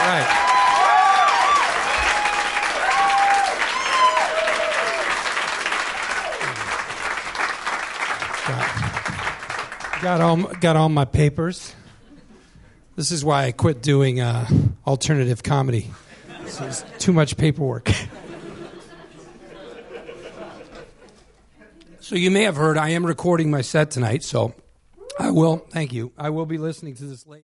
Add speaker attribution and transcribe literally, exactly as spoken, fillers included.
Speaker 1: right. Got, got all got all my papers. This is why I quit doing uh, alternative comedy. So it's too much paperwork. So you may have heard I am recording my set tonight, so I will, thank you, I will be listening to this later.